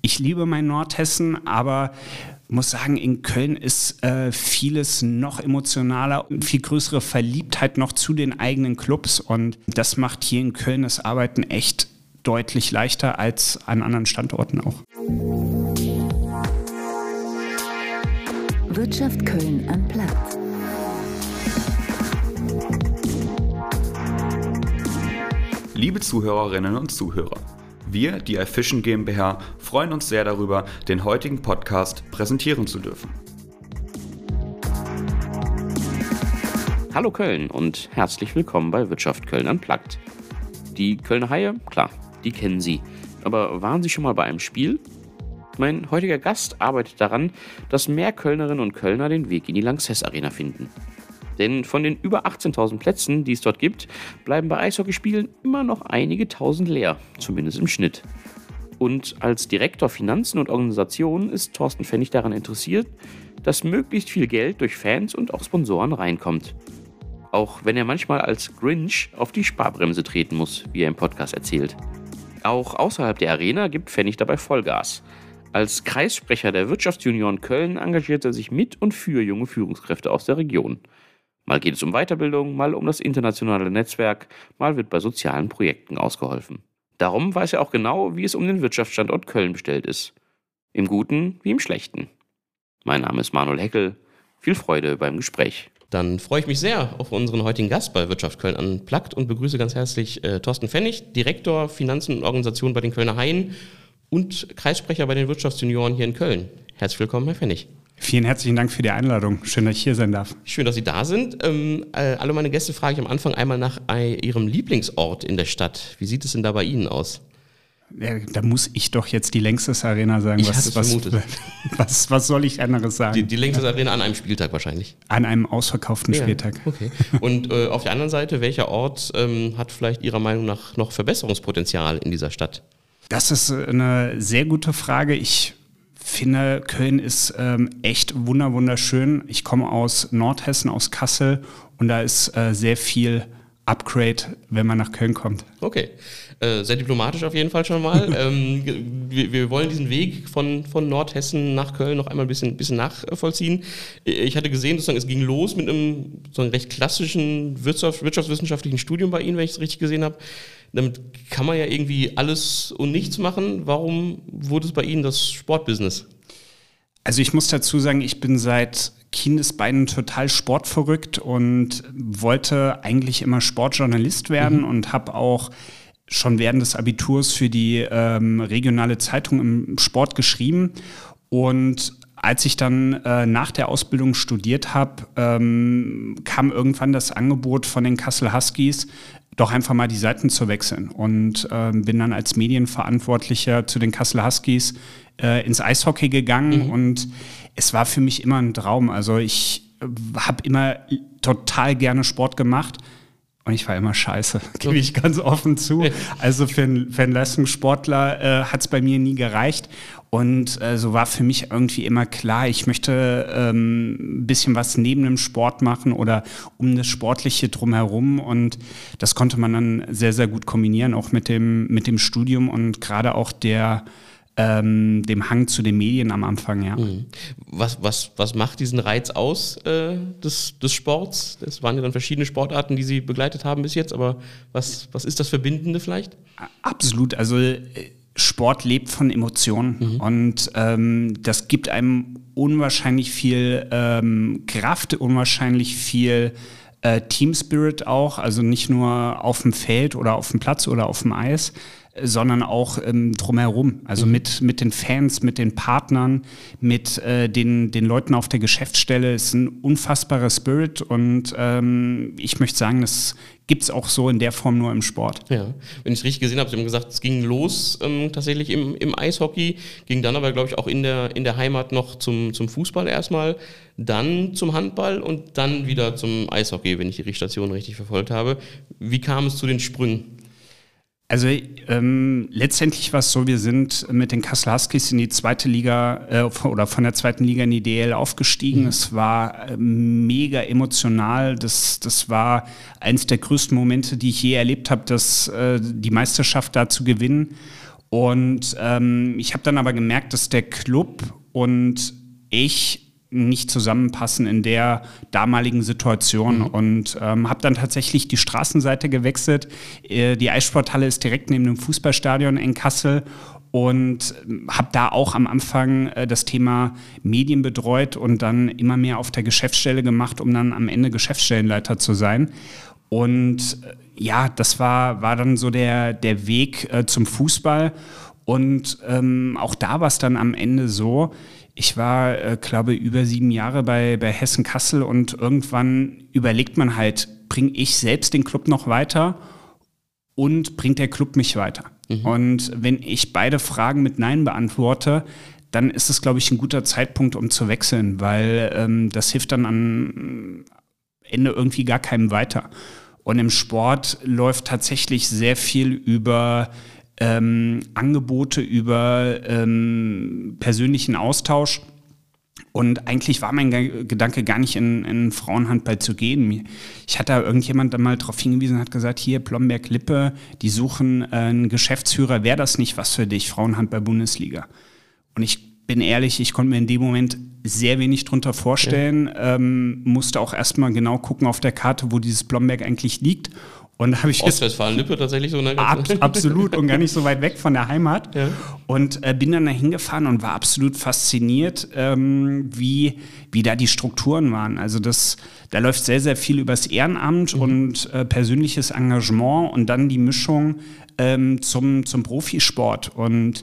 Ich liebe mein Nordhessen, aber muss sagen, in Köln ist vieles noch emotionaler und viel größere Verliebtheit noch zu den eigenen Clubs. Und das macht hier in Köln das Arbeiten echt deutlich leichter als an anderen Standorten auch. Wirtschaft Köln am Platz. Liebe Zuhörerinnen und Zuhörer, wir, die iFishing GmbH, freuen uns sehr darüber, den heutigen Podcast präsentieren zu dürfen. Hallo Köln und herzlich willkommen bei Wirtschaft Köln Unplugged. Die Kölner Haie, klar, die kennen Sie. Aber waren Sie schon mal bei einem Spiel? Mein heutiger Gast arbeitet daran, dass mehr Kölnerinnen und Kölner den Weg in die Lanxess Arena finden. Denn von den über 18.000 Plätzen, die es dort gibt, bleiben bei Eishockeyspielen immer noch einige tausend leer, zumindest im Schnitt. Und als Direktor Finanzen und Organisation ist Thorsten Pfennig daran interessiert, dass möglichst viel Geld durch Fans und auch Sponsoren reinkommt. Auch wenn er manchmal als Grinch auf die Sparbremse treten muss, wie er im Podcast erzählt. Auch außerhalb der Arena gibt Pfennig dabei Vollgas. Als Kreissprecher der Wirtschaftsjunioren Köln engagiert er sich mit und für junge Führungskräfte aus der Region. Mal geht es um Weiterbildung, mal um das internationale Netzwerk, mal wird bei sozialen Projekten ausgeholfen. Darum weiß er auch genau, wie es um den Wirtschaftsstandort Köln bestellt ist. Im Guten wie im Schlechten. Mein Name ist Manuel Heckel. Viel Freude beim Gespräch. Dann freue ich mich sehr auf unseren heutigen Gast bei Wirtschaft Köln Unplugged und begrüße ganz herzlich Thorsten Pfennig, Direktor Finanzen und Organisation bei den Kölner Haien und Kreissprecher bei den Wirtschaftsjunioren hier in Köln. Herzlich willkommen, Herr Pfennig. Vielen herzlichen Dank für die Einladung. Schön, dass ich hier sein darf. Schön, dass Sie da sind. Alle meine Gäste frage ich am Anfang einmal nach Ihrem Lieblingsort in der Stadt. Wie sieht es denn da bei Ihnen aus? Ja, da muss ich doch jetzt die Lanxess Arena sagen. Ich hatte es vermutet. Was soll ich anderes sagen? Die Lanxess Arena an einem Spieltag wahrscheinlich. An einem ausverkauften Spieltag. Okay. Und auf der anderen Seite, welcher Ort hat vielleicht Ihrer Meinung nach noch Verbesserungspotenzial in dieser Stadt? Das ist eine sehr gute Frage. Ich finde, Köln ist echt wunderschön. Ich komme aus Nordhessen, aus Kassel, und da ist sehr viel Upgrade, wenn man nach Köln kommt. Okay, sehr diplomatisch auf jeden Fall schon mal. Wir wollen diesen Weg von Nordhessen nach Köln noch einmal ein bisschen nachvollziehen. Ich hatte gesehen, sozusagen, es ging los mit einem so einem recht klassischen wirtschaftswissenschaftlichen Studium bei Ihnen, wenn ich es richtig gesehen habe. Damit kann man ja irgendwie alles und nichts machen. Warum wurde es bei Ihnen das Sportbusiness? Also ich muss dazu sagen, ich bin seit Kindesbeinen total sportverrückt und wollte eigentlich immer Sportjournalist werden und habe auch schon während des Abiturs für die regionale Zeitung im Sport geschrieben. Und als ich dann nach der Ausbildung studiert habe, kam irgendwann das Angebot von den Kassel Huskies, doch einfach mal die Seiten zu wechseln, und bin dann als Medienverantwortlicher zu den Kassel Huskies ins Eishockey gegangen, und es war für mich immer ein Traum. Also ich habe immer total gerne Sport gemacht und ich war immer scheiße, gebe ich ganz offen zu. Also für einen Leistungssportler hat es bei mir nie gereicht. Und so war für mich irgendwie immer klar, ich möchte ein bisschen was neben dem Sport machen oder um das Sportliche drumherum. Und das konnte man dann sehr, sehr gut kombinieren, auch mit dem Studium und gerade auch dem Hang zu den Medien am Anfang, ja. Was macht diesen Reiz aus des Sports? Das waren ja dann verschiedene Sportarten, die Sie begleitet haben bis jetzt, aber was ist das Verbindende vielleicht? Absolut, also Sport lebt von Emotionen und das gibt einem unwahrscheinlich viel Kraft, unwahrscheinlich viel Team-Spirit auch, also nicht nur auf dem Feld oder auf dem Platz oder auf dem Eis, sondern auch drumherum, also mit den Fans, mit den Partnern, mit den Leuten auf der Geschäftsstelle. Es ist ein unfassbarer Spirit, und ich möchte sagen, das gibt es auch so in der Form nur im Sport. Ja, wenn ich es richtig gesehen habe, Sie haben gesagt, es ging los tatsächlich im Eishockey, ging dann aber, glaube ich, auch in der Heimat noch zum Fußball erstmal, dann zum Handball und dann wieder zum Eishockey, wenn ich die Station richtig verfolgt habe. Wie kam es zu den Sprüngen? Also letztendlich war es so, wir sind mit den Kassel Huskies in die zweite Liga oder von der zweiten Liga in die DL aufgestiegen. Es war mega emotional. Das war eines der größten Momente, die ich je erlebt habe, die Meisterschaft da zu gewinnen. Und ich habe dann aber gemerkt, dass der Club und ich nicht zusammenpassen in der damaligen Situation und habe dann tatsächlich die Straßenseite gewechselt. Die Eissporthalle ist direkt neben dem Fußballstadion in Kassel und habe da auch am Anfang das Thema Medien betreut und dann immer mehr auf der Geschäftsstelle gemacht, um dann am Ende Geschäftsstellenleiter zu sein. Und ja, das war dann so der Weg zum Fußball und auch da war es dann am Ende so, ich war, glaube ich, über 7 Jahre bei Hessen Kassel und irgendwann überlegt man halt, bringe ich selbst den Club noch weiter und bringt der Club mich weiter? Und wenn ich beide Fragen mit Nein beantworte, dann ist es, glaube ich, ein guter Zeitpunkt, um zu wechseln, weil das hilft dann am Ende irgendwie gar keinem weiter. Und im Sport läuft tatsächlich sehr viel über Angebote, über persönlichen Austausch. Und eigentlich war mein Gedanke gar nicht in Frauenhandball zu gehen. Ich hatte da irgendjemand dann mal darauf hingewiesen und hat gesagt, hier Blomberg-Lippe, die suchen einen Geschäftsführer, wäre das nicht was für dich, Frauenhandball-Bundesliga? Und ich bin ehrlich, ich konnte mir in dem Moment sehr wenig drunter vorstellen, musste auch erstmal genau gucken auf der Karte, wo dieses Blomberg eigentlich liegt. Und habe ich Ostwestfalen-Lippe tatsächlich so eine absolut und gar nicht so weit weg von der Heimat. Ja. Und bin dann da hingefahren und war absolut fasziniert, wie da die Strukturen waren. Also da läuft sehr, sehr viel übers Ehrenamt und persönliches Engagement und dann die Mischung zum Profisport. Und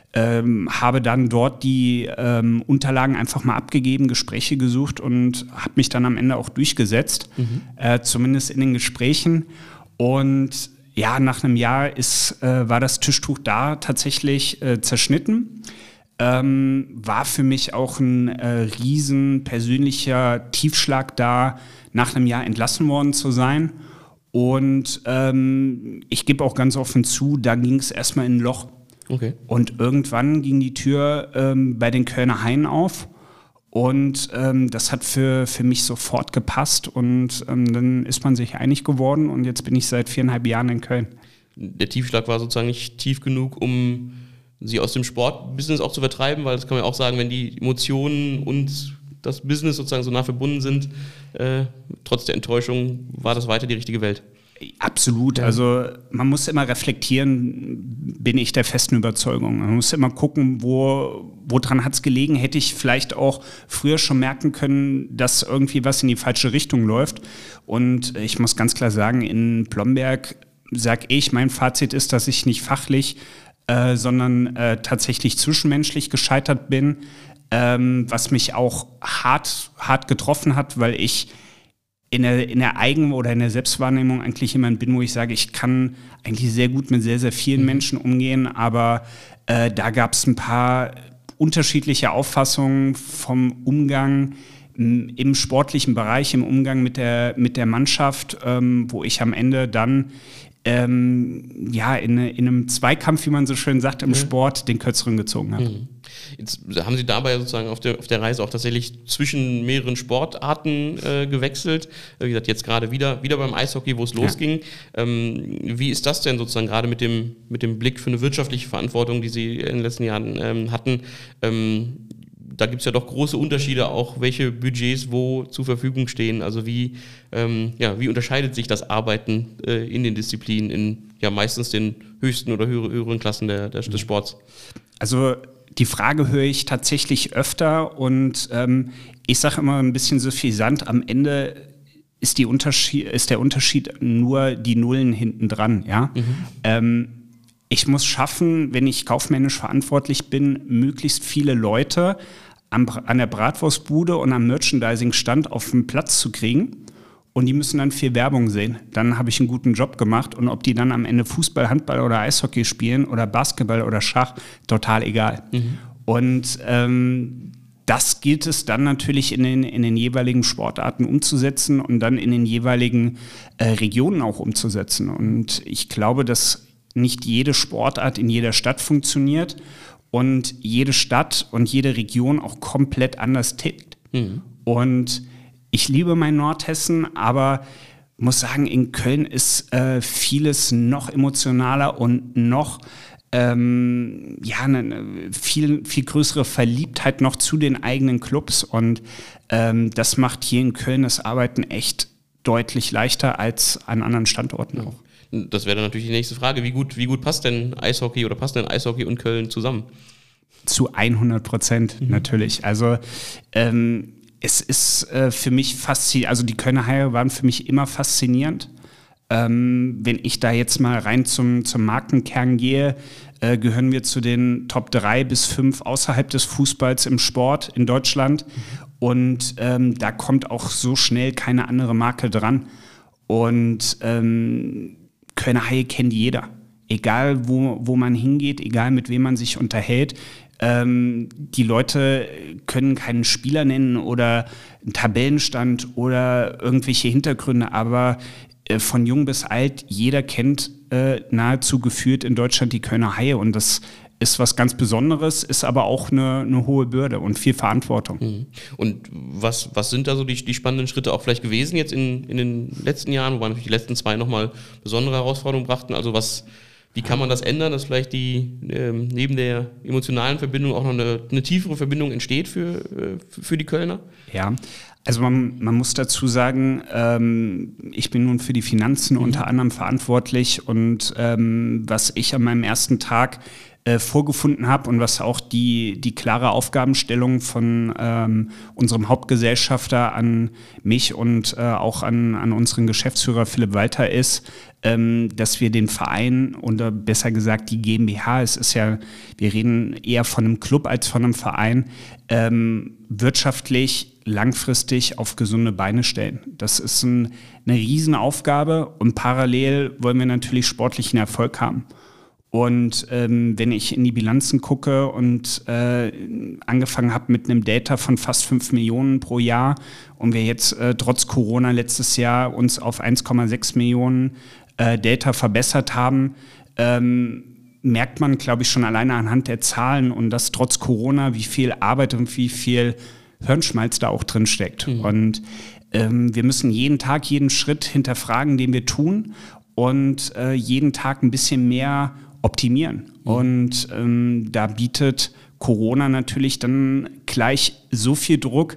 habe dann dort die Unterlagen einfach mal abgegeben, Gespräche gesucht und habe mich dann am Ende auch durchgesetzt, zumindest in den Gesprächen. Und ja, nach einem Jahr war das Tischtuch da tatsächlich zerschnitten. War für mich auch ein riesen persönlicher Tiefschlag da, nach einem Jahr entlassen worden zu sein. Und ich gebe auch ganz offen zu, da ging es erstmal in ein Loch. Okay. Und irgendwann ging die Tür bei den Kölner Haien auf und das hat für mich sofort gepasst und dann ist man sich einig geworden und jetzt bin ich seit 4,5 Jahren in Köln. Der Tiefschlag war sozusagen nicht tief genug, um Sie aus dem Sportbusiness auch zu vertreiben, weil das kann man auch sagen, wenn die Emotionen und das Business sozusagen so nah verbunden sind, trotz der Enttäuschung war das weiter die richtige Welt. Absolut, also man muss immer reflektieren, bin ich der festen Überzeugung. Man muss immer gucken, woran hat es gelegen, hätte ich vielleicht auch früher schon merken können, dass irgendwie was in die falsche Richtung läuft. Und ich muss ganz klar sagen, in Blomberg sage ich, mein Fazit ist, dass ich nicht fachlich, sondern tatsächlich zwischenmenschlich gescheitert bin, was mich auch hart getroffen hat, weil ich in der Eigen- oder in der Selbstwahrnehmung eigentlich jemand bin, wo ich sage, ich kann eigentlich sehr gut mit sehr, sehr vielen Menschen umgehen, aber da gab es ein paar unterschiedliche Auffassungen vom Umgang im sportlichen Bereich, im Umgang mit der Mannschaft, wo ich am Ende dann in einem Zweikampf, wie man so schön sagt, im Sport den Kürzeren gezogen habe. Jetzt haben Sie dabei sozusagen auf der Reise auch tatsächlich zwischen mehreren Sportarten gewechselt. Wie gesagt, jetzt gerade wieder beim Eishockey, wo es losging. Wie ist das denn sozusagen gerade mit dem Blick für eine wirtschaftliche Verantwortung, die Sie in den letzten Jahren hatten? Da gibt es ja doch große Unterschiede, auch welche Budgets wo zur Verfügung stehen. Also wie unterscheidet sich das Arbeiten in den Disziplinen in meistens den höchsten oder höheren Klassen des Sports? Also die Frage höre ich tatsächlich öfter und ich sage immer ein bisschen suffisant, am Ende ist der Unterschied nur die Nullen hinten dran. Ja? Ich muss schaffen, wenn ich kaufmännisch verantwortlich bin, möglichst viele Leute an der Bratwurstbude und am Merchandising-Stand auf den Platz zu kriegen. Und die müssen dann viel Werbung sehen. Dann habe ich einen guten Job gemacht. Und ob die dann am Ende Fußball, Handball oder Eishockey spielen oder Basketball oder Schach, total egal. Und das gilt es dann natürlich in den jeweiligen Sportarten umzusetzen und dann in den jeweiligen Regionen auch umzusetzen. Und ich glaube, dass nicht jede Sportart in jeder Stadt funktioniert und jede Stadt und jede Region auch komplett anders tickt. Und ich liebe mein Nordhessen, aber muss sagen, in Köln ist vieles noch emotionaler und noch eine viel, viel größere Verliebtheit noch zu den eigenen Clubs. Und das macht hier in Köln das Arbeiten echt deutlich leichter als an anderen Standorten auch. Das wäre dann natürlich die nächste Frage. Wie gut passt denn Eishockey und Köln zusammen? Zu 100% natürlich. Also es ist für mich faszinierend, also die Kölner Haie waren für mich immer faszinierend. Wenn ich da jetzt mal rein zum Markenkern gehe, gehören wir zu den Top 3 bis 5 außerhalb des Fußballs im Sport in Deutschland. Und da kommt auch so schnell keine andere Marke dran. Und Kölner Haie kennt jeder. Egal, wo man hingeht, egal mit wem man sich unterhält. Die Leute können keinen Spieler nennen oder einen Tabellenstand oder irgendwelche Hintergründe, aber von jung bis alt, jeder kennt nahezu gefühlt in Deutschland die Kölner Haie und das ist was ganz Besonderes, ist aber auch eine hohe Bürde und viel Verantwortung. Und was sind da so die spannenden Schritte auch vielleicht gewesen jetzt in den letzten Jahren, wobei natürlich die letzten 2 nochmal besondere Herausforderungen brachten, also wie kann man das ändern, dass vielleicht neben der emotionalen Verbindung auch noch eine tiefere Verbindung entsteht für die Kölner? Ja, also man muss dazu sagen, ich bin nun für die Finanzen unter anderem verantwortlich und was ich an meinem ersten Tag vorgefunden habe und was auch die klare Aufgabenstellung von unserem Hauptgesellschafter an mich und auch an unseren Geschäftsführer Philipp Walter ist, dass wir den Verein oder besser gesagt die GmbH, wir reden eher von einem Club als von einem Verein, wirtschaftlich langfristig auf gesunde Beine stellen. Das ist eine Riesenaufgabe und parallel wollen wir natürlich sportlichen Erfolg haben. Und wenn ich in die Bilanzen gucke und angefangen habe mit einem Delta von fast 5 Millionen pro Jahr und wir jetzt trotz Corona letztes Jahr uns auf 1,6 Millionen Delta verbessert haben, merkt man, glaube ich, schon alleine anhand der Zahlen und das trotz Corona, wie viel Arbeit und wie viel Hirnschmalz da auch drin steckt. Und wir müssen jeden Tag, jeden Schritt hinterfragen, den wir tun und jeden Tag ein bisschen mehr optimieren. Und da bietet Corona natürlich dann gleich so viel Druck,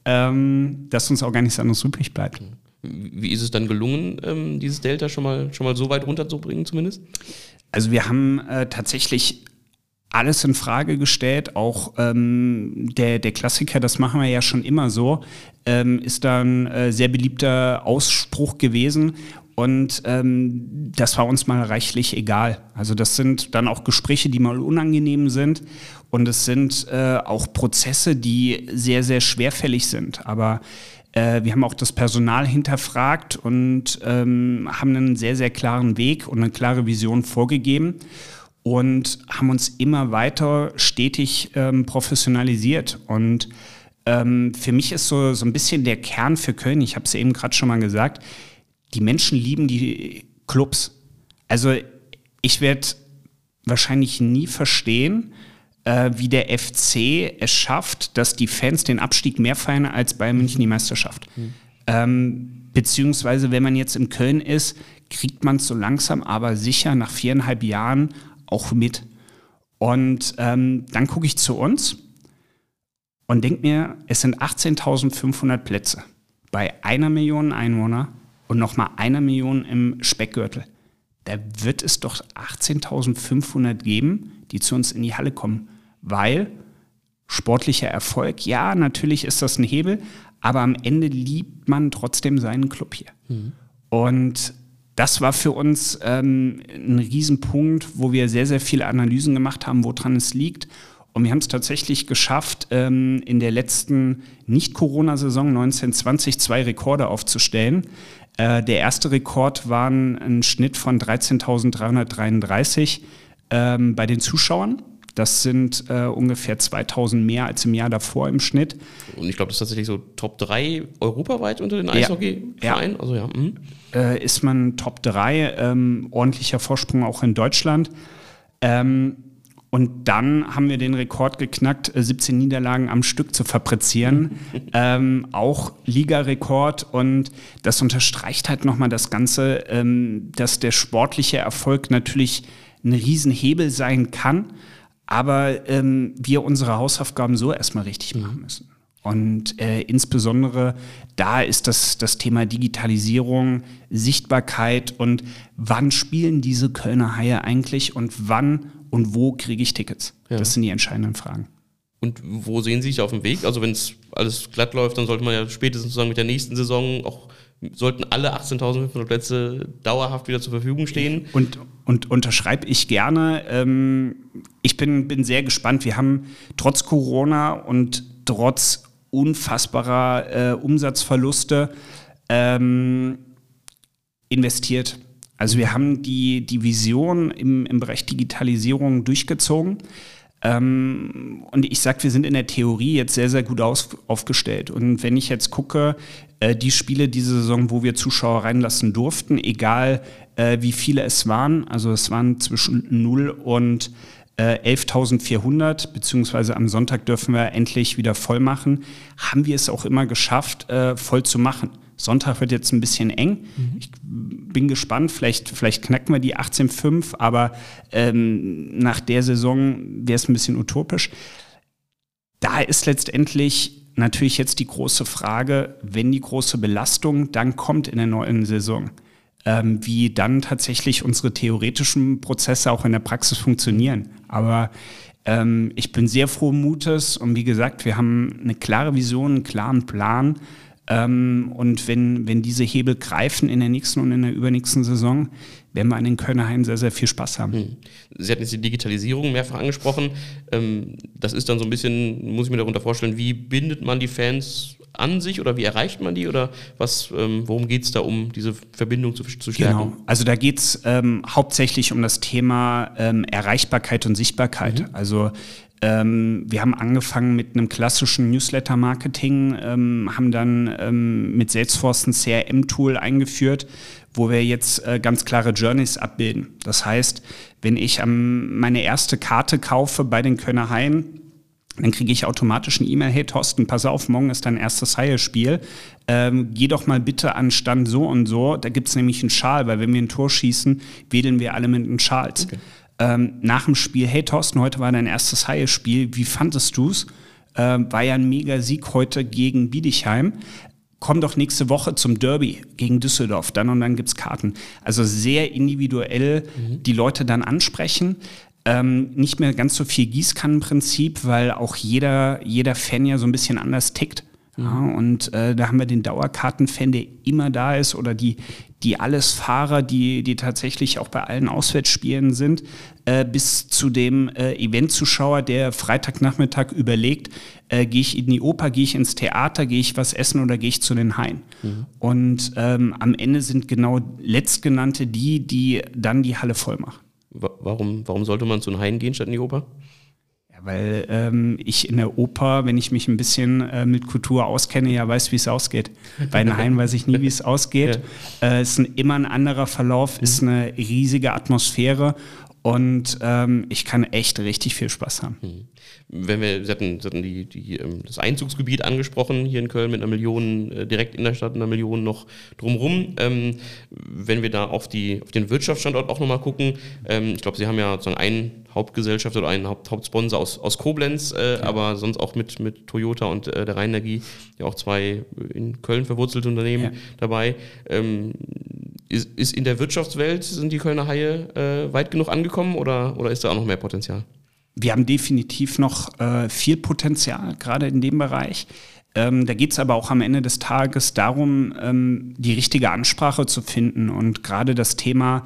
dass uns auch gar nichts anderes übrig bleibt. Wie ist es dann gelungen, dieses Delta schon mal so weit runterzubringen zumindest? Also wir haben tatsächlich alles in Frage gestellt, auch der Klassiker, das machen wir ja schon immer so, ist dann sehr beliebter Ausspruch gewesen. Und das war uns mal reichlich egal. Also das sind dann auch Gespräche, die mal unangenehm sind. Und es sind auch Prozesse, die sehr, sehr schwerfällig sind. Aber wir haben auch das Personal hinterfragt und haben einen sehr, sehr klaren Weg und eine klare Vision vorgegeben. Und haben uns immer weiter stetig professionalisiert. Und für mich ist so ein bisschen der Kern für Köln, ich habe es eben gerade schon mal gesagt, die Menschen lieben die Clubs. Also ich werde wahrscheinlich nie verstehen, wie der FC es schafft, dass die Fans den Abstieg mehr feiern als Bayern München die Meisterschaft. Beziehungsweise, wenn man jetzt in Köln ist, kriegt man es so langsam, aber sicher nach 4,5 Jahren auch mit. Und dann gucke ich zu uns und denke mir, es sind 18.500 Plätze bei 1 Million Einwohner und nochmal 1 Million im Speckgürtel. Da wird es doch 18.500 geben, die zu uns in die Halle kommen. Weil sportlicher Erfolg, ja, natürlich ist das ein Hebel, aber am Ende liebt man trotzdem seinen Club hier. Und das war für uns ein Riesenpunkt, wo wir sehr, sehr viele Analysen gemacht haben, woran es liegt. Und wir haben es tatsächlich geschafft, in der letzten Nicht-Corona-Saison 1920 2 Rekorde aufzustellen. Der erste Rekord war ein Schnitt von 13.333 bei den Zuschauern. Das sind ungefähr 2.000 mehr als im Jahr davor im Schnitt. Und ich glaube, das ist tatsächlich so Top 3 europaweit unter den Eishockey-Vereinen. Ja. Also ja. Ist man Top 3, ordentlicher Vorsprung auch in Deutschland. Und dann haben wir den Rekord geknackt, 17 Niederlagen am Stück zu fabrizieren. Auch Ligarekord. Und das unterstreicht halt nochmal das Ganze, dass der sportliche Erfolg natürlich ein Riesenhebel sein kann, aber wir unsere Hausaufgaben so erstmal richtig machen müssen. Und insbesondere da ist das Thema Digitalisierung, Sichtbarkeit und wann spielen diese Kölner Haie eigentlich und wann und wo kriege ich Tickets? Ja. Das sind die entscheidenden Fragen. Und wo sehen Sie sich auf dem Weg? Also wenn es alles glatt läuft, dann sollte man ja spätestens sozusagen mit der nächsten Saison sollten alle 18.500 Plätze dauerhaft wieder zur Verfügung stehen. Und unterschreibe ich gerne. Ich bin sehr gespannt. Wir haben trotz Corona und trotz unfassbarer Umsatzverluste investiert. Also wir haben die Vision im Bereich Digitalisierung durchgezogen. Und ich sage, wir sind in der Theorie jetzt sehr, sehr gut aufgestellt. Und wenn ich jetzt gucke, die Spiele diese Saison, wo wir Zuschauer reinlassen durften, egal wie viele es waren, also es waren zwischen 0 und 11.400, beziehungsweise am Sonntag dürfen wir endlich wieder voll machen, haben wir es auch immer geschafft, voll zu machen. Sonntag wird jetzt ein bisschen eng. Ich bin gespannt, vielleicht knacken wir die 18,5, aber nach der Saison wäre es ein bisschen utopisch. Da ist letztendlich natürlich jetzt die große Frage, wenn die große Belastung dann kommt in der neuen Saison, wie dann tatsächlich unsere theoretischen Prozesse auch in der Praxis funktionieren. Aber ich bin sehr frohen Mutes und wie gesagt, wir haben eine klare Vision, einen klaren Plan. Und wenn diese Hebel greifen in der nächsten und in der übernächsten Saison, werden wir an den Kölner Haien sehr, sehr viel Spaß haben. Sie hatten jetzt die Digitalisierung mehrfach angesprochen. Das ist dann so ein bisschen, muss ich mir darunter vorstellen, wie bindet man die Fans an sich oder wie erreicht man die oder worum geht es da, um diese Verbindung zu stärken? Genau, also da geht es hauptsächlich um das Thema Erreichbarkeit und Sichtbarkeit. Also wir haben angefangen mit einem klassischen Newsletter-Marketing, haben dann mit Salesforce ein CRM-Tool eingeführt, wo wir jetzt ganz klare Journeys abbilden. Das heißt, wenn ich meine erste Karte kaufe bei den Kölner Haien, dann kriege ich automatisch eine E-Mail, hey Thorsten, pass auf, morgen ist dein erstes Haie-Spiel. Geh doch mal bitte an Stand so und so, da gibt es nämlich einen Schal, weil wenn wir ein Tor schießen, wedeln wir alle mit einem Schals. Okay. Nach dem Spiel, hey Thorsten, heute war dein erstes Haie-Spiel, wie fandest du's? War ja ein mega Sieg heute gegen Bietigheim. Komm doch nächste Woche zum Derby gegen Düsseldorf, dann und dann gibt's Karten. Also sehr individuell die Leute dann ansprechen. Nicht mehr ganz so viel Gießkannenprinzip, weil auch jeder Fan ja so ein bisschen anders tickt. Ja, und da haben wir den Dauerkartenfan, der immer da ist, oder die Allesfahrer, die tatsächlich auch bei allen Auswärtsspielen sind, bis zu dem Eventzuschauer, der Freitagnachmittag überlegt, gehe ich in die Oper, gehe ich ins Theater, gehe ich was essen oder gehe ich zu den Haien. Und am Ende sind genau Letztgenannte die dann die Halle voll machen. Warum sollte man zu den Haien gehen statt in die Oper? Weil ich in der Oper, wenn ich mich ein bisschen mit Kultur auskenne, ja weiß, wie es ausgeht. Bei den Haien weiß ich nie, wie es ausgeht. Ja. Es ist immer ein anderer Verlauf, ist eine riesige Atmosphäre und ich kann echt richtig viel Spaß haben. Sie hatten das Einzugsgebiet angesprochen, hier in Köln mit 1 Million direkt in der Stadt, 1 Million noch drumherum. Wenn wir da auf den Wirtschaftsstandort auch nochmal gucken, ich glaube, Sie haben ja sozusagen einen Hauptgesellschafter oder einen Hauptsponsor aus Koblenz, aber sonst auch mit Toyota und der Rheinenergie ja auch 2 in Köln verwurzelte Unternehmen dabei. Ist in der Wirtschaftswelt, sind die Kölner Haie weit genug angekommen oder ist da auch noch mehr Potenzial? Wir haben definitiv noch viel Potenzial, gerade in dem Bereich. Da geht es aber auch am Ende des Tages darum, die richtige Ansprache zu finden. Und gerade das Thema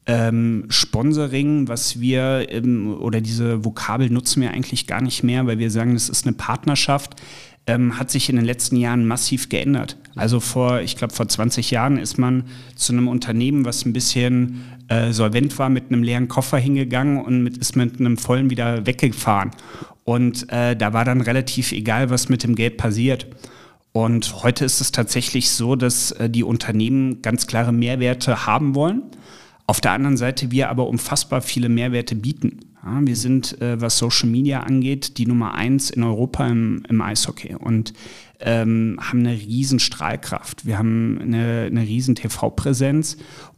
Sponsoring, was wir, oder diese Vokabel nutzen wir eigentlich gar nicht mehr, weil wir sagen, das ist eine Partnerschaft, hat sich in den letzten Jahren massiv geändert. Also vor 20 Jahren ist man zu einem Unternehmen, was ein bisschen solvent war, mit einem leeren Koffer hingegangen und ist mit einem vollen wieder weggefahren. Und da war dann relativ egal, was mit dem Geld passiert. Und heute ist es tatsächlich so, dass die Unternehmen ganz klare Mehrwerte haben wollen. Auf der anderen Seite wir aber unfassbar viele Mehrwerte bieten. Ja, wir sind, was Social Media angeht, die Nummer 1 in Europa im Eishockey und haben eine riesen Strahlkraft. Wir haben eine riesen TV-Präsenz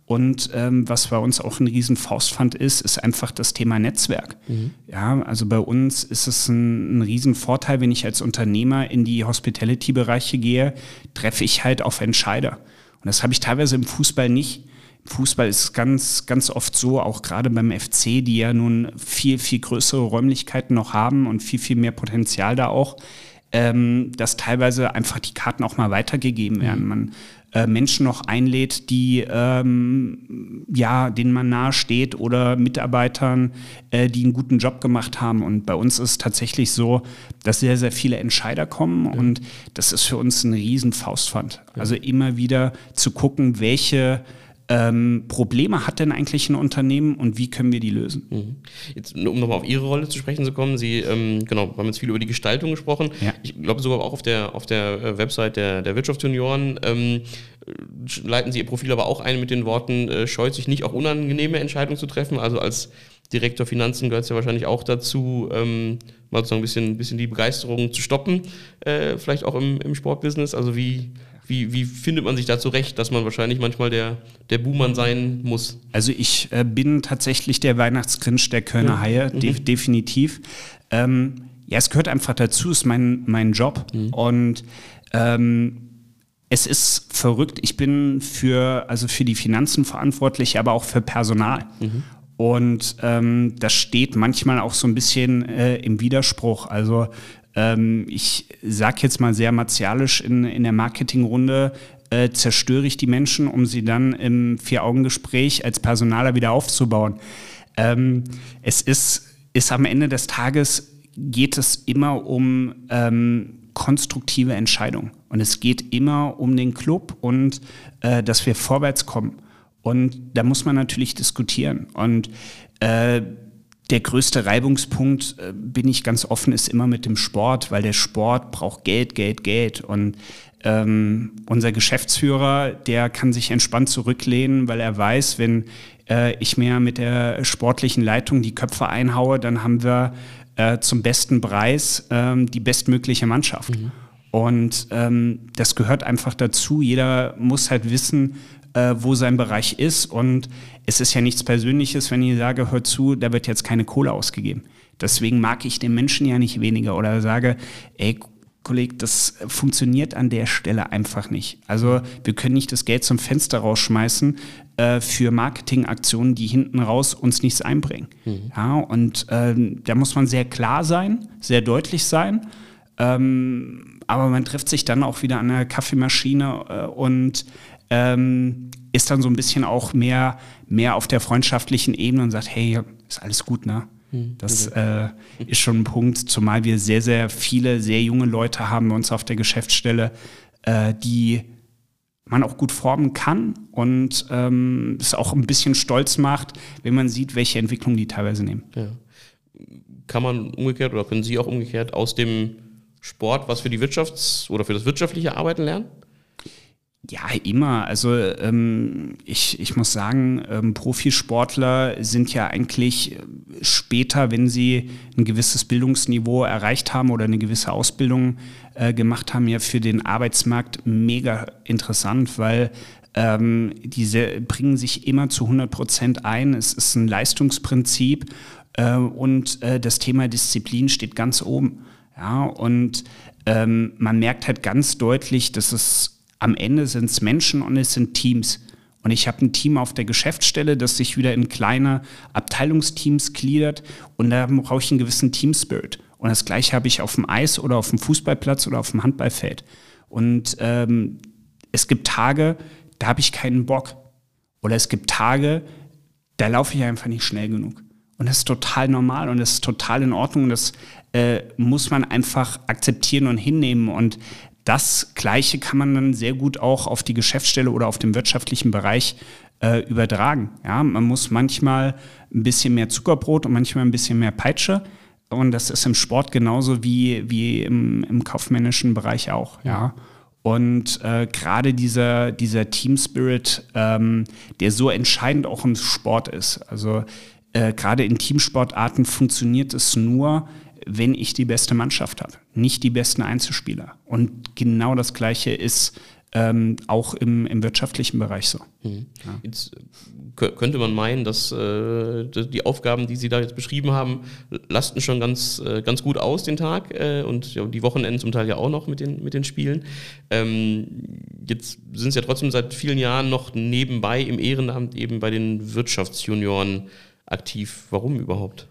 Und was bei uns auch ein riesen Faustpfand ist einfach das Thema Netzwerk. Ja, also bei uns ist es ein riesen Vorteil, wenn ich als Unternehmer in die Hospitality-Bereiche gehe, treffe ich halt auf Entscheider. Und das habe ich teilweise im Fußball nicht. Im Fußball ist es ganz, ganz oft so, auch gerade beim FC, die ja nun viel, viel größere Räumlichkeiten noch haben und viel, viel mehr Potenzial da auch, dass teilweise einfach die Karten auch mal weitergegeben werden. Man Menschen noch einlädt, die denen man nahe steht oder Mitarbeitern, die einen guten Job gemacht haben. Und bei uns ist es tatsächlich so, dass sehr, sehr viele Entscheider kommen und das ist für uns ein riesen Faustpfand. Also immer wieder zu gucken, welche Probleme hat denn eigentlich ein Unternehmen und wie können wir die lösen? Jetzt, um nochmal auf Ihre Rolle zu sprechen zu kommen, Sie wir haben jetzt viel über die Gestaltung gesprochen. Ja. Ich glaube sogar auch auf der Website der Wirtschaftsjunioren leiten Sie Ihr Profil aber auch ein mit den Worten, scheut sich nicht, auch unangenehme Entscheidungen zu treffen. Also als Direktor Finanzen gehört es ja wahrscheinlich auch dazu, mal sozusagen ein bisschen die Begeisterung zu stoppen, vielleicht auch im Sportbusiness. Also wie findet man sich da zurecht, dass man wahrscheinlich manchmal der Buhmann sein muss? Also ich bin tatsächlich der Weihnachtsgrinch der Kölner Haie, definitiv. Es gehört einfach dazu, ist mein Job. Und es ist verrückt. Ich bin für die Finanzen verantwortlich, aber auch für Personal. Und das steht manchmal auch so ein bisschen im Widerspruch. Also ich sage jetzt mal sehr martialisch in der Marketingrunde, zerstöre ich die Menschen, um sie dann im 4-Augen-Gespräch als Personaler wieder aufzubauen. Es ist am Ende des Tages, geht es immer um konstruktive Entscheidungen. Und es geht immer um den Club und dass wir vorwärts kommen. Und da muss man natürlich diskutieren. Und der größte Reibungspunkt, bin ich ganz offen, ist immer mit dem Sport, weil der Sport braucht Geld, Geld, Geld. Und unser Geschäftsführer, der kann sich entspannt zurücklehnen, weil er weiß, wenn ich mir mit der sportlichen Leitung die Köpfe einhaue, dann haben wir zum besten Preis die bestmögliche Mannschaft. Und das gehört einfach dazu. Jeder muss halt wissen, wo sein Bereich ist. Und es ist ja nichts Persönliches, wenn ich sage, hör zu, da wird jetzt keine Kohle ausgegeben. Deswegen mag ich den Menschen ja nicht weniger oder sage, ey, Kollege, das funktioniert an der Stelle einfach nicht. Also wir können nicht das Geld zum Fenster rausschmeißen für Marketingaktionen, die hinten raus uns nichts einbringen. Ja, und da muss man sehr klar sein, sehr deutlich sein. Aber man trifft sich dann auch wieder an der Kaffeemaschine und ist dann so ein bisschen auch mehr auf der freundschaftlichen Ebene und sagt, hey, ist alles gut, ne? Das ist schon ein Punkt, zumal wir sehr, sehr viele, sehr junge Leute haben bei uns auf der Geschäftsstelle, die man auch gut formen kann und es auch ein bisschen stolz macht, wenn man sieht, welche Entwicklung die teilweise nehmen. Ja. Kann man umgekehrt oder können Sie auch umgekehrt aus dem Sport was für die für das wirtschaftliche Arbeiten lernen? Ja, immer. Also ich muss sagen, Profisportler sind ja eigentlich später, wenn sie ein gewisses Bildungsniveau erreicht haben oder eine gewisse Ausbildung gemacht haben, ja für den Arbeitsmarkt mega interessant, weil diese bringen sich immer zu 100% ein. Es ist ein Leistungsprinzip und das Thema Disziplin steht ganz oben. Ja, und man merkt halt ganz deutlich, dass es am Ende sind es Menschen und es sind Teams. Und ich habe ein Team auf der Geschäftsstelle, das sich wieder in kleine Abteilungsteams gliedert. Und da brauche ich einen gewissen Teamspirit. Und das Gleiche habe ich auf dem Eis oder auf dem Fußballplatz oder auf dem Handballfeld. Und es gibt Tage, da habe ich keinen Bock. Oder es gibt Tage, da laufe ich einfach nicht schnell genug. Und das ist total normal und das ist total in Ordnung. Und das muss man einfach akzeptieren und hinnehmen. Und das Gleiche kann man dann sehr gut auch auf die Geschäftsstelle oder auf den wirtschaftlichen Bereich übertragen. Ja, man muss manchmal ein bisschen mehr Zuckerbrot und manchmal ein bisschen mehr Peitsche. Und das ist im Sport genauso wie im kaufmännischen Bereich auch. Ja. Und gerade dieser Team-Spirit, der so entscheidend auch im Sport ist. Also gerade in Teamsportarten funktioniert es nur, wenn ich die beste Mannschaft habe, nicht die besten Einzelspieler. Und genau das Gleiche ist auch im wirtschaftlichen Bereich so. Ja. Jetzt könnte man meinen, dass die Aufgaben, die Sie da jetzt beschrieben haben, lasten schon ganz gut aus den Tag und ja, die Wochenenden zum Teil ja auch noch mit den Spielen. Jetzt sind Sie ja trotzdem seit vielen Jahren noch nebenbei im Ehrenamt eben bei den Wirtschaftsjunioren aktiv. Warum überhaupt?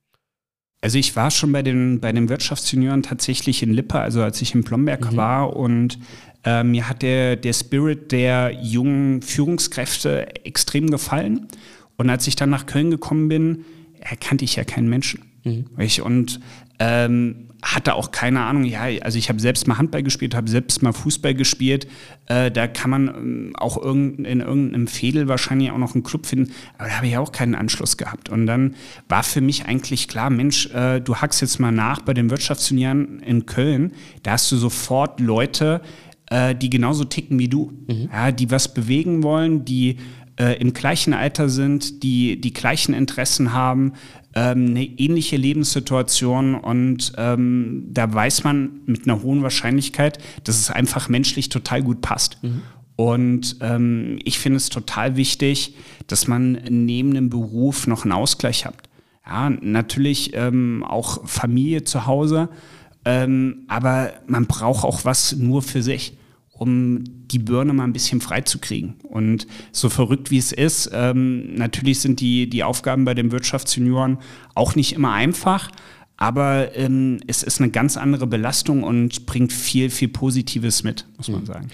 Also ich war schon bei den Wirtschaftsjunioren tatsächlich in Lippe, also als ich in Blomberg war, und mir hat der Spirit der jungen Führungskräfte extrem gefallen. Und als ich dann nach Köln gekommen bin, kannte ich ja keinen Menschen. Und hatte auch keine Ahnung, ja, also ich habe selbst mal Handball gespielt, habe selbst mal Fußball gespielt, da kann man auch in irgendeinem Veedel wahrscheinlich auch noch einen Club finden, aber da habe ich auch keinen Anschluss gehabt. Und dann war für mich eigentlich klar, Mensch, du hackst jetzt mal nach bei den Wirtschaftsjunioren in Köln, da hast du sofort Leute, die genauso ticken wie du, ja, die was bewegen wollen, die im gleichen Alter sind, die gleichen Interessen haben, eine ähnliche Lebenssituation, und da weiß man mit einer hohen Wahrscheinlichkeit, dass es einfach menschlich total gut passt. Und ich finde es total wichtig, dass man neben dem Beruf noch einen Ausgleich hat. Ja, natürlich auch Familie zu Hause, aber man braucht auch was nur für sich, um die Birne mal ein bisschen frei zu kriegen. Und so verrückt wie es ist, natürlich sind die Aufgaben bei den Wirtschaftsjunioren auch nicht immer einfach, aber es ist eine ganz andere Belastung und bringt viel, viel Positives mit, muss man sagen.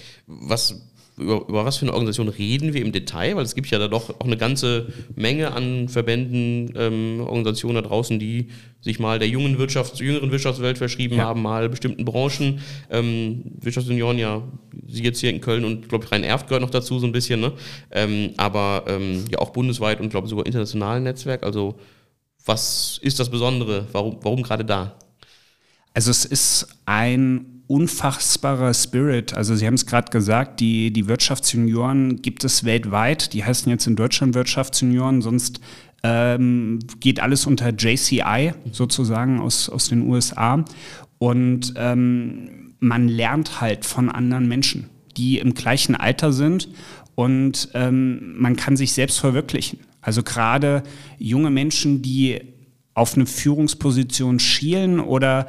Über was für eine Organisation reden wir im Detail? Weil es gibt ja da doch auch eine ganze Menge an Verbänden, Organisationen da draußen, die sich mal der jüngeren Wirtschaftswelt verschrieben haben, mal bestimmten Branchen. Wirtschaftsjunioren, ja, Sie jetzt hier in Köln und, glaube ich, Rhein-Erft gehört noch dazu so ein bisschen, ne? Aber ja auch bundesweit und, glaube ich, sogar international Netzwerk. Also was ist das Besondere? Warum gerade da? Also es ist ein unfassbarer Spirit. Also Sie haben es gerade gesagt, die Wirtschaftsjunioren gibt es weltweit. Die heißen jetzt in Deutschland Wirtschaftsjunioren, sonst geht alles unter JCI sozusagen aus den USA. Und man lernt halt von anderen Menschen, die im gleichen Alter sind, und man kann sich selbst verwirklichen. Also gerade junge Menschen, die auf eine Führungsposition schielen oder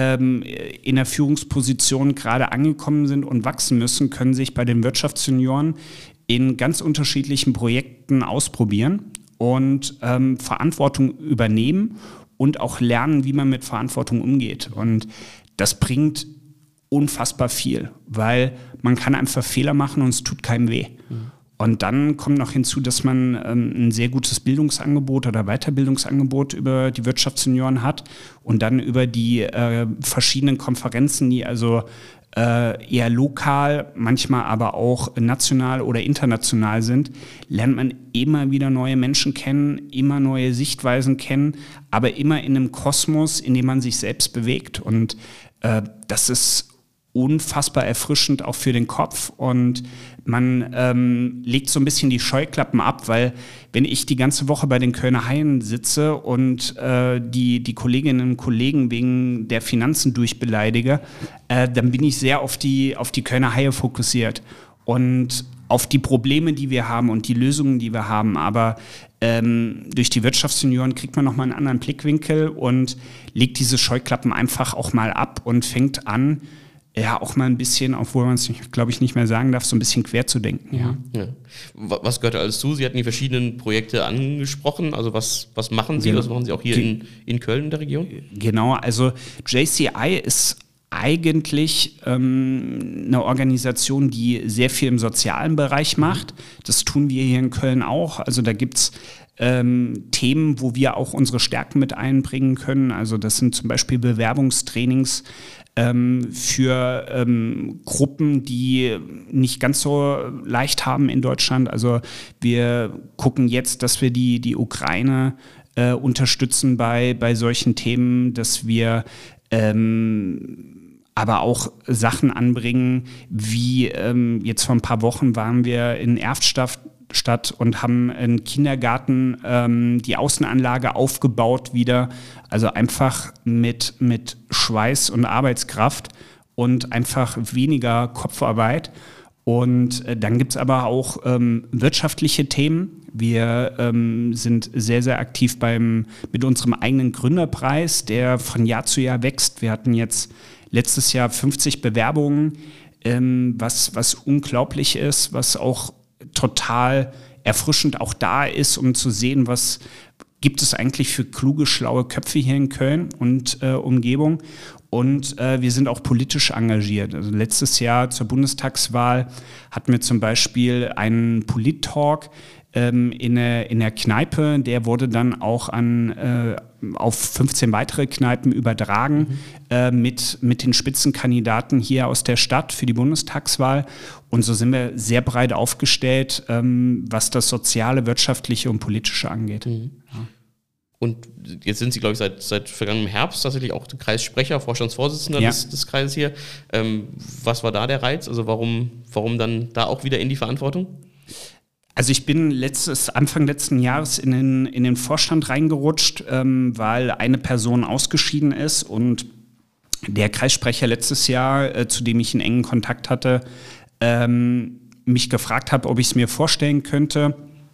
in der Führungsposition gerade angekommen sind und wachsen müssen, können sich bei den Wirtschaftsjunioren in ganz unterschiedlichen Projekten ausprobieren und Verantwortung übernehmen und auch lernen, wie man mit Verantwortung umgeht. Und das bringt unfassbar viel, weil man kann einfach Fehler machen und es tut keinem weh. Und dann kommt noch hinzu, dass man ein sehr gutes Bildungsangebot oder Weiterbildungsangebot über die Wirtschaftsjunioren hat und dann über die verschiedenen Konferenzen, die also eher lokal, manchmal aber auch national oder international sind, lernt man immer wieder neue Menschen kennen, immer neue Sichtweisen kennen, aber immer in einem Kosmos, in dem man sich selbst bewegt. Und das ist unfassbar erfrischend auch für den Kopf, und man legt so ein bisschen die Scheuklappen ab, weil wenn ich die ganze Woche bei den Kölner Haien sitze und die Kolleginnen und Kollegen wegen der Finanzen durchbeleidige, dann bin ich sehr auf die Kölner Haie fokussiert und auf die Probleme, die wir haben und die Lösungen, die wir haben. Aber durch die Wirtschaftsjunioren kriegt man nochmal einen anderen Blickwinkel und legt diese Scheuklappen einfach auch mal ab und fängt an, ja, auch mal ein bisschen, obwohl man es, glaube ich, nicht mehr sagen darf, so ein bisschen quer zu denken. Ja. Was gehört da alles zu? Sie hatten die verschiedenen Projekte angesprochen. Also was machen Sie? Genau. Was machen Sie auch hier in Köln in der Region? Genau, also JCI ist eigentlich eine Organisation, die sehr viel im sozialen Bereich macht. Das tun wir hier in Köln auch. Also da gibt es Themen, wo wir auch unsere Stärken mit einbringen können. Also das sind zum Beispiel Bewerbungstrainings für Gruppen, die nicht ganz so leicht haben in Deutschland. Also wir gucken jetzt, dass wir die Ukraine unterstützen bei solchen Themen, dass wir aber auch Sachen anbringen, wie jetzt vor ein paar Wochen waren wir in Erftstadt und haben einen Kindergarten, die Außenanlage aufgebaut wieder, also einfach mit Schweiß und Arbeitskraft und einfach weniger Kopfarbeit. Und dann gibt es aber auch wirtschaftliche Themen. Wir sind sehr, sehr aktiv mit unserem eigenen Gründerpreis, der von Jahr zu Jahr wächst. Wir hatten jetzt letztes Jahr 50 Bewerbungen, was unglaublich ist, was auch total erfrischend auch da ist, um zu sehen, was gibt es eigentlich für kluge, schlaue Köpfe hier in Köln und Umgebung. Und wir sind auch politisch engagiert. Also letztes Jahr zur Bundestagswahl hatten wir zum Beispiel einen Polit-Talk in der Kneipe. Der wurde dann auch auf 15 weitere Kneipen übertragen mit den Spitzenkandidaten hier aus der Stadt für die Bundestagswahl. Und so sind wir sehr breit aufgestellt, was das Soziale, Wirtschaftliche und Politische angeht. Ja. Und jetzt sind Sie, glaube ich, seit vergangenem Herbst tatsächlich auch Kreissprecher, Vorstandsvorsitzender des Kreises hier. Was war da der Reiz? Also warum dann da auch wieder in die Verantwortung? Also ich bin Anfang letzten Jahres in den Vorstand reingerutscht, weil eine Person ausgeschieden ist und der Kreissprecher letztes Jahr, zu dem ich einen engen Kontakt hatte, mich gefragt hat, ob ich es mir vorstellen könnte.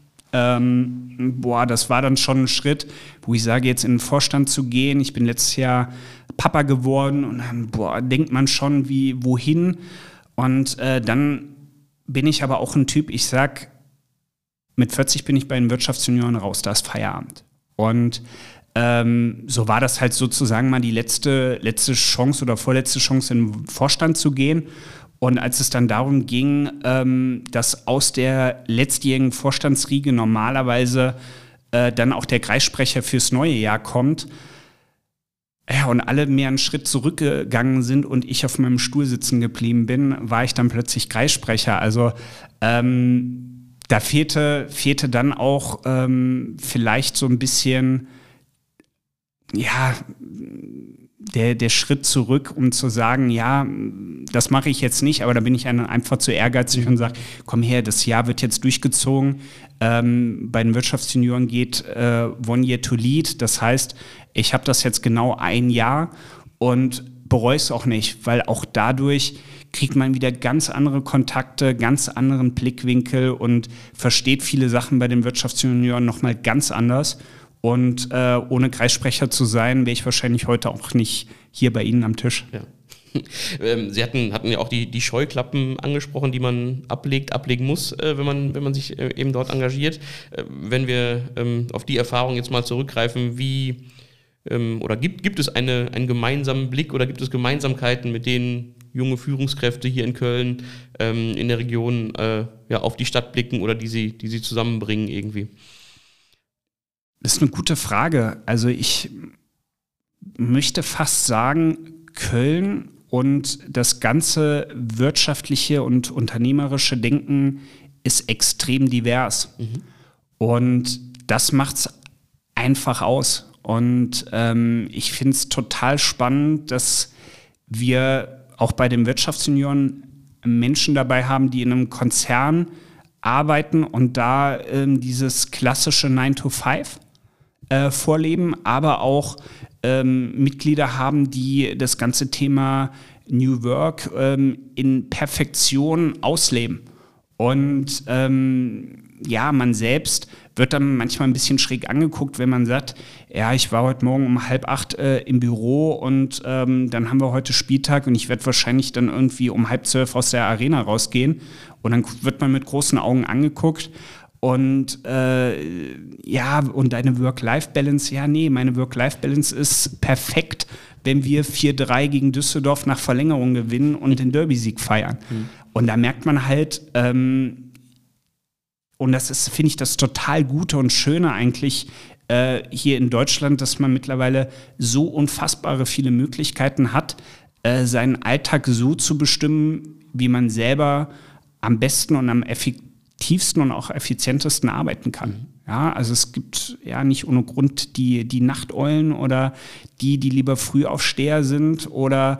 Das war dann schon ein Schritt, wo ich sage, jetzt in den Vorstand zu gehen. Ich bin letztes Jahr Papa geworden und dann denkt man schon, wohin. Und dann bin ich aber auch ein Typ, ich sag, mit 40 bin ich bei den Wirtschaftsjunioren raus, da ist Feierabend. Und so war das halt sozusagen mal die letzte Chance oder vorletzte Chance, in den Vorstand zu gehen. Und als es dann darum ging, dass aus der letztjährigen Vorstandsriege normalerweise dann auch der Kreissprecher fürs neue Jahr kommt, und alle mehr einen Schritt zurückgegangen sind und ich auf meinem Stuhl sitzen geblieben bin, war ich dann plötzlich Kreissprecher. Also da fehlte dann auch vielleicht so ein bisschen, der Schritt zurück, um zu sagen, ja, das mache ich jetzt nicht, aber da bin ich einfach zu ehrgeizig und sage, komm her, das Jahr wird jetzt durchgezogen. Bei den Wirtschaftsjunioren geht 1 year to lead. Das heißt, ich habe das jetzt genau 1 Jahr und bereue es auch nicht, weil auch dadurch kriegt man wieder ganz andere Kontakte, ganz anderen Blickwinkel und versteht viele Sachen bei den Wirtschaftsjunioren nochmal ganz anders. Und ohne Kreissprecher zu sein, wäre ich wahrscheinlich heute auch nicht hier bei Ihnen am Tisch. Ja. Sie hatten ja auch die Scheuklappen angesprochen, die man ablegen muss, wenn man sich eben dort engagiert. Wenn wir auf die Erfahrung jetzt mal zurückgreifen, oder gibt es einen gemeinsamen Blick oder gibt es Gemeinsamkeiten, mit denen junge Führungskräfte hier in Köln in der Region auf die Stadt blicken oder die sie zusammenbringen irgendwie? Das ist eine gute Frage. Also ich möchte fast sagen, Köln und das ganze wirtschaftliche und unternehmerische Denken ist extrem divers. Und das macht es einfach aus. Und ich finde es total spannend, dass wir auch bei den Wirtschaftsjunioren Menschen dabei haben, die in einem Konzern arbeiten und da dieses klassische 9 to 5 vorleben, aber auch Mitglieder haben, die das ganze Thema New Work in Perfektion ausleben. Und man selbst wird dann manchmal ein bisschen schräg angeguckt, wenn man sagt, ja, ich war heute Morgen um 7:30 im Büro und dann haben wir heute Spieltag und ich werde wahrscheinlich dann irgendwie um 11:30 aus der Arena rausgehen. Und dann wird man mit großen Augen angeguckt. Und und deine Work-Life-Balance, meine Work-Life-Balance ist perfekt, wenn wir 4-3 gegen Düsseldorf nach Verlängerung gewinnen und den Derby-Sieg feiern. Und da merkt man halt, und das ist, finde ich, das total Gute und Schöne eigentlich hier in Deutschland, dass man mittlerweile so unfassbare viele Möglichkeiten hat, seinen Alltag so zu bestimmen, wie man selber am besten und am effektivsten und auch effizientesten arbeiten kann. Ja, also es gibt ja nicht ohne Grund die Nachteulen oder die lieber Frühaufsteher sind oder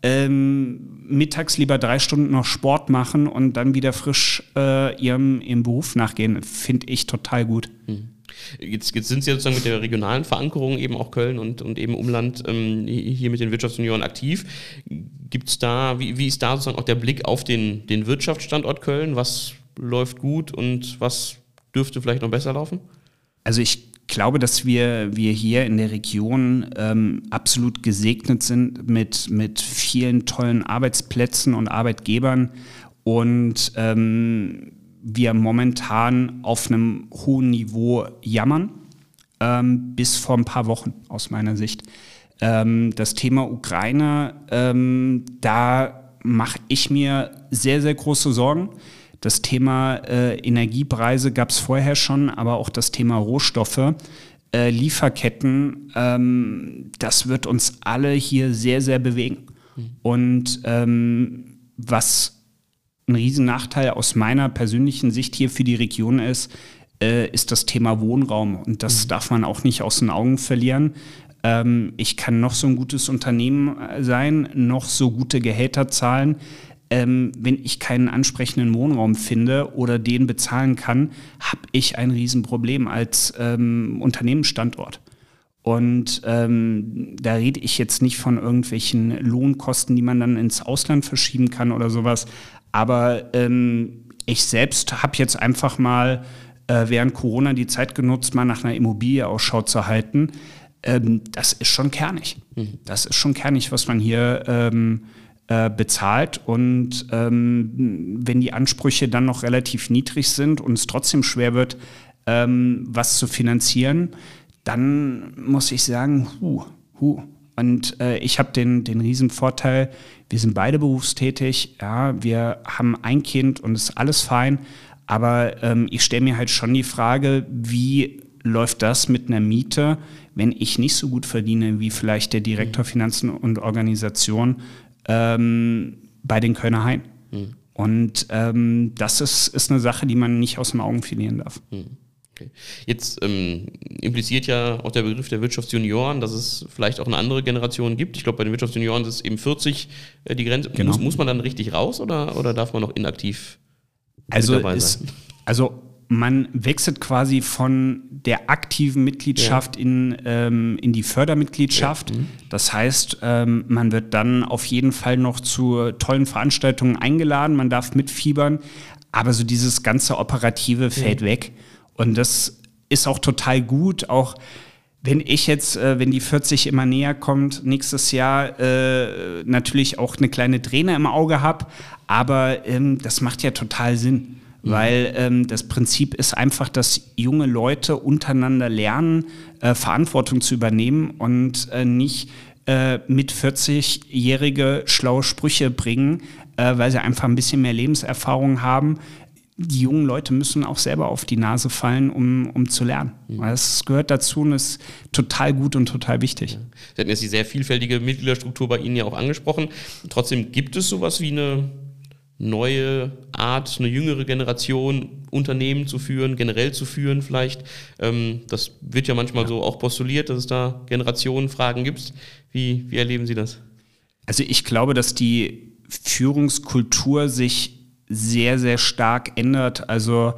mittags lieber 3 Stunden noch Sport machen und dann wieder frisch ihrem Beruf nachgehen. Finde ich total gut. Jetzt sind Sie sozusagen mit der regionalen Verankerung eben auch Köln und eben Umland hier mit den Wirtschaftsjunioren aktiv. Gibt's da, wie ist da sozusagen auch der Blick auf den Wirtschaftsstandort Köln? Was läuft gut und was dürfte vielleicht noch besser laufen? Also ich glaube, dass wir hier in der Region absolut gesegnet sind mit vielen tollen Arbeitsplätzen und Arbeitgebern und wir momentan auf einem hohen Niveau jammern, bis vor ein paar Wochen aus meiner Sicht. Das Thema Ukraine, da mache ich mir sehr, sehr große Sorgen. Das Thema Energiepreise gab es vorher schon, aber auch das Thema Rohstoffe, Lieferketten, das wird uns alle hier sehr, sehr bewegen. Und was ein Riesennachteil aus meiner persönlichen Sicht hier für die Region ist das Thema Wohnraum. Und das darf man auch nicht aus den Augen verlieren. Ich kann noch so ein gutes Unternehmen sein, noch so gute Gehälter zahlen. Wenn ich keinen ansprechenden Wohnraum finde oder den bezahlen kann, habe ich ein Riesenproblem als Unternehmensstandort. Und da rede ich jetzt nicht von irgendwelchen Lohnkosten, die man dann ins Ausland verschieben kann oder sowas. Aber ich selbst habe jetzt einfach mal während Corona die Zeit genutzt, mal nach einer Immobilie Ausschau zu halten. Das ist schon kernig. Das ist schon kernig, was man hier bezahlt. Und wenn die Ansprüche dann noch relativ niedrig sind und es trotzdem schwer wird, was zu finanzieren, dann muss ich sagen, Und ich habe den riesen Vorteil, wir sind beide berufstätig, ja, wir haben ein Kind und ist alles fein, aber ich stelle mir halt schon die Frage, wie läuft das mit einer Miete, wenn ich nicht so gut verdiene wie vielleicht der Direktor Finanzen und Organisation bei den Kölner Haien. Und das ist eine Sache, die man nicht aus den Augen verlieren darf. Okay. Jetzt impliziert ja auch der Begriff der Wirtschaftsjunioren, dass es vielleicht auch eine andere Generation gibt. Ich glaube, bei den Wirtschaftsjunioren ist es eben 40 die Grenze. Genau. Muss man dann richtig raus oder darf man noch inaktiv dabei sein? Also man wechselt quasi von der aktiven Mitgliedschaft in die Fördermitgliedschaft. Ja. Das heißt, man wird dann auf jeden Fall noch zu tollen Veranstaltungen eingeladen, man darf mitfiebern, aber so dieses ganze Operative fällt weg. Und das ist auch total gut, auch wenn ich jetzt, wenn die 40 immer näher kommt, nächstes Jahr natürlich auch eine kleine Träne im Auge habe, aber das macht ja total Sinn, weil das Prinzip ist einfach, dass junge Leute untereinander lernen, Verantwortung zu übernehmen und nicht mit 40-Jährige schlaue Sprüche bringen, weil sie einfach ein bisschen mehr Lebenserfahrung haben. Die jungen Leute müssen auch selber auf die Nase fallen, um zu lernen. Das gehört dazu und ist total gut und total wichtig. Ja. Sie hatten jetzt die sehr vielfältige Mitgliederstruktur bei Ihnen ja auch angesprochen. Trotzdem gibt es sowas wie eine neue Art, eine jüngere Generation, Unternehmen zu führen, generell zu führen vielleicht. Das wird ja manchmal so auch postuliert, dass es da Generationenfragen gibt. Wie erleben Sie das? Also ich glaube, dass die Führungskultur sich sehr, sehr stark ändert. Also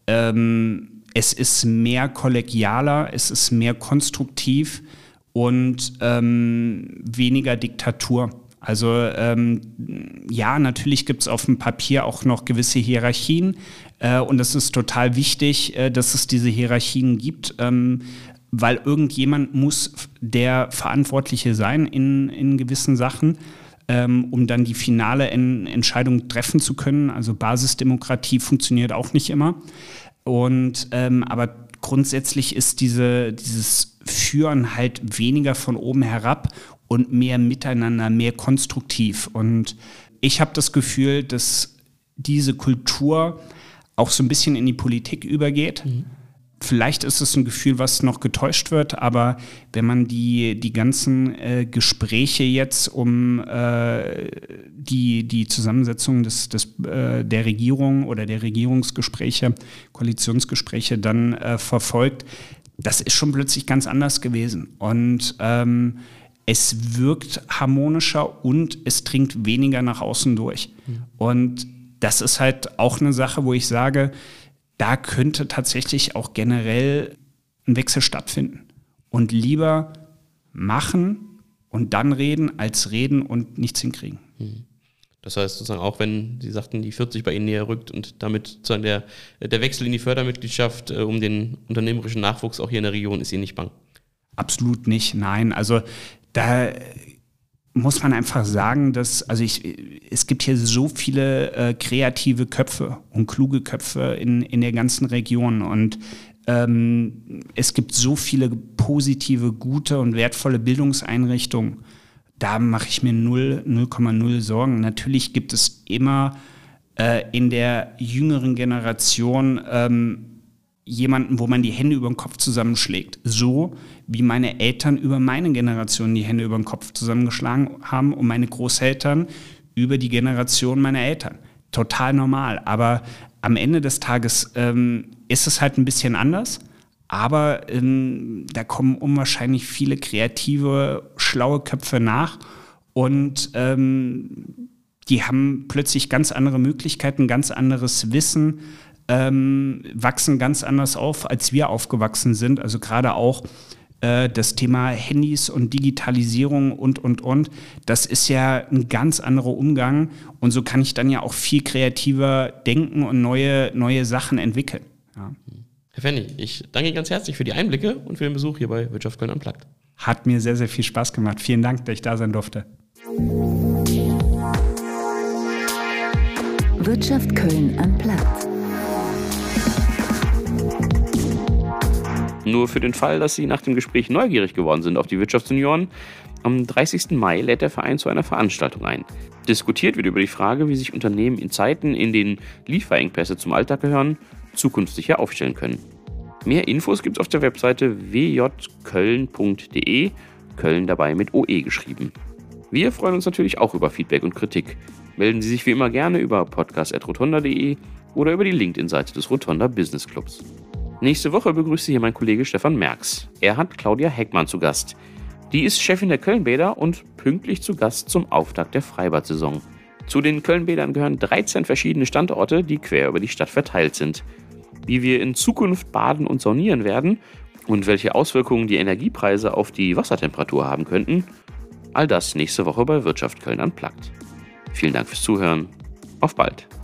es ist mehr kollegialer, es ist mehr konstruktiv und weniger Diktatur. Also ja, natürlich gibt es auf dem Papier auch noch gewisse Hierarchien und es ist total wichtig, dass es diese Hierarchien gibt, weil irgendjemand muss der Verantwortliche sein in gewissen Sachen. Um dann die finale Entscheidung treffen zu können. Also Basisdemokratie funktioniert auch nicht immer. Und aber grundsätzlich ist dieses Führen halt weniger von oben herab und mehr miteinander, mehr konstruktiv. Und ich habe das Gefühl, dass diese Kultur auch so ein bisschen in die Politik übergeht. Vielleicht ist es ein Gefühl, was noch getäuscht wird, aber wenn man die ganzen Gespräche jetzt um die Zusammensetzung der Regierung oder der Regierungsgespräche, Koalitionsgespräche dann verfolgt, das ist schon plötzlich ganz anders gewesen. Und es wirkt harmonischer und es dringt weniger nach außen durch. Und das ist halt auch eine Sache, wo ich sage, da könnte tatsächlich auch generell ein Wechsel stattfinden. Und lieber machen und dann reden, als reden und nichts hinkriegen. Das heißt sozusagen auch, wenn Sie sagten, die 40 bei Ihnen näher rückt und damit sozusagen der Wechsel in die Fördermitgliedschaft um den unternehmerischen Nachwuchs auch hier in der Region ist Ihnen nicht bang? Absolut nicht, nein. Also da muss man einfach sagen, dass es gibt hier so viele kreative Köpfe und kluge Köpfe in der ganzen Region und es gibt so viele positive, gute und wertvolle Bildungseinrichtungen. Da mache ich mir 0,0 Sorgen. Natürlich gibt es immer in der jüngeren Generation jemanden, wo man die Hände über den Kopf zusammenschlägt. So wie meine Eltern über meine Generation die Hände über den Kopf zusammengeschlagen haben und meine Großeltern über die Generation meiner Eltern. Total normal. Aber am Ende des Tages ist es halt ein bisschen anders. Aber da kommen unwahrscheinlich viele kreative, schlaue Köpfe nach. Und die haben plötzlich ganz andere Möglichkeiten, ganz anderes Wissen, wachsen ganz anders auf, als wir aufgewachsen sind. Also gerade auch das Thema Handys und Digitalisierung und. Das ist ja ein ganz anderer Umgang. Und so kann ich dann ja auch viel kreativer denken und neue Sachen entwickeln. Ja. Herr Fenny, ich danke Ihnen ganz herzlich für die Einblicke und für den Besuch hier bei Wirtschaft Köln Unplugged. Hat mir sehr, sehr viel Spaß gemacht. Vielen Dank, dass ich da sein durfte. Wirtschaft Köln Unplugged. Nur für den Fall, dass Sie nach dem Gespräch neugierig geworden sind auf die Wirtschaftsjunioren, am 30. Mai lädt der Verein zu einer Veranstaltung ein. Diskutiert wird über die Frage, wie sich Unternehmen in Zeiten, in denen Lieferengpässe zum Alltag gehören, zukünftig hier aufstellen können. Mehr Infos gibt es auf der Webseite wjköln.de, Köln dabei mit OE geschrieben. Wir freuen uns natürlich auch über Feedback und Kritik. Melden Sie sich wie immer gerne über podcast@rotonda.de oder über die LinkedIn-Seite des Rotonda Business Clubs. Nächste Woche begrüßt Sie hier mein Kollege Stefan Merx. Er hat Claudia Heckmann zu Gast. Die ist Chefin der Kölnbäder und pünktlich zu Gast zum Auftakt der Freibad-Saison. Zu den Kölnbädern gehören 13 verschiedene Standorte, die quer über die Stadt verteilt sind. Wie wir in Zukunft baden und saunieren werden und welche Auswirkungen die Energiepreise auf die Wassertemperatur haben könnten, all das nächste Woche bei Wirtschaft Köln Unplugged. Vielen Dank fürs Zuhören. Auf bald.